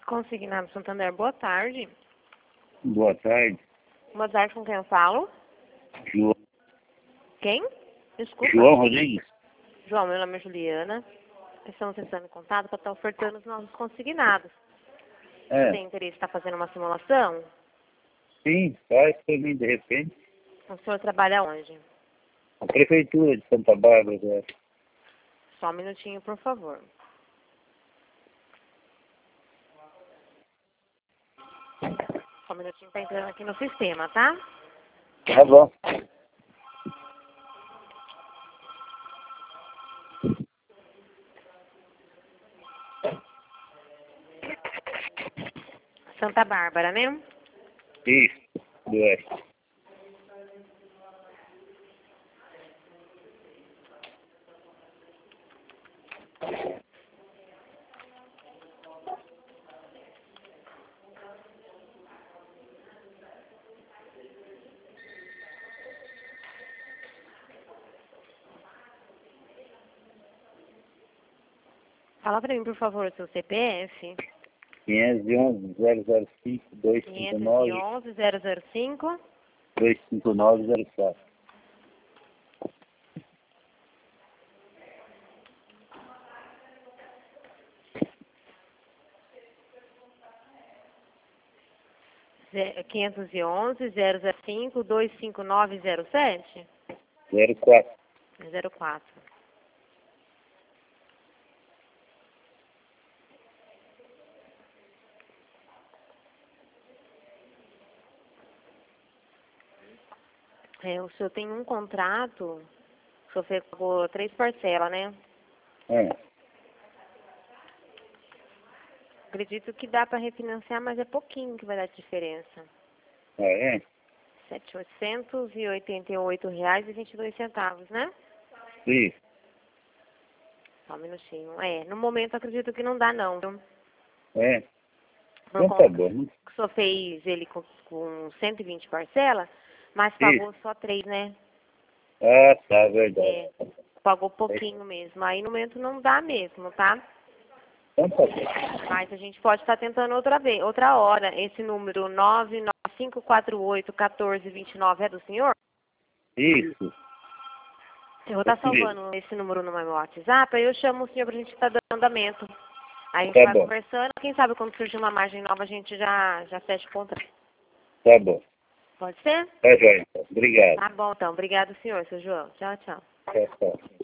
Consignado Santander, boa tarde. Boa tarde. Boa tarde, com quem eu falo? João, Quem? Desculpa. João Rodrigues? João, meu nome é Juliana. Estamos tentando em contato para estar ofertando os nossos consignados. Você tem interesse em estar fazendo uma simulação? Sim, faz para mim de repente. O senhor trabalha onde? A Prefeitura de Santa Bárbara agora. Só um minutinho, por favor. Só um minutinho, tá entrando aqui no sistema, tá? Tá bom. Santa Bárbara, né? Isso, do oeste. Fala pra mim, por favor, o seu CPF. 511-005-259. 511-005. 259-04. Ze- 511-005-25907. 04. 04. O senhor tem um contrato, o senhor pagou 3 parcelas, né? Acredito que dá para refinanciar, mas é pouquinho que vai dar diferença. Ah, é? R$ 788,22, né? Sim. Só um minutinho. No momento acredito que não dá não, viu? É. Por Então tá conta bom. que o senhor fez ele com 120 parcelas, mas pagou só 3, né? Ah, tá, verdade. Pagou pouquinho mesmo. Aí no momento não dá mesmo, tá? Então tá bom. Mas a gente pode estar tentando outra hora. Esse número 995481429 é do senhor? Isso. Eu vou estar salvando esse número no meu WhatsApp, aí eu chamo o senhor pra gente estar dando andamento. Aí a gente vai conversando, quem sabe quando surgir uma margem nova a gente já fecha o contrato. Tá bom. Pode ser? Tá joia, então. Obrigado. Tá bom, então. Obrigado, senhor, seu João. Tchau, tchau. Tchau, tchau.